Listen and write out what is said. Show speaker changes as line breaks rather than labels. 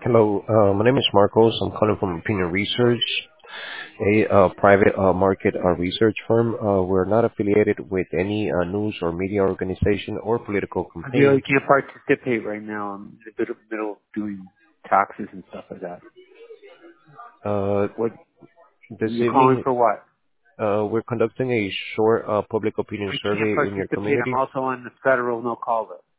Hello, my name is Marcos. I'm calling from Opinion Research, a private market research firm. We're not affiliated with any news or media organization or political
I feel
campaign.
like you can't participate right now. I'm in the middle of doing taxes and stuff like that.
Uh,
What
this
you're calling
evening,
for? What?
we're conducting a short public opinion
I can't
survey in your
participate. I'm
community.
also on the federal no call list.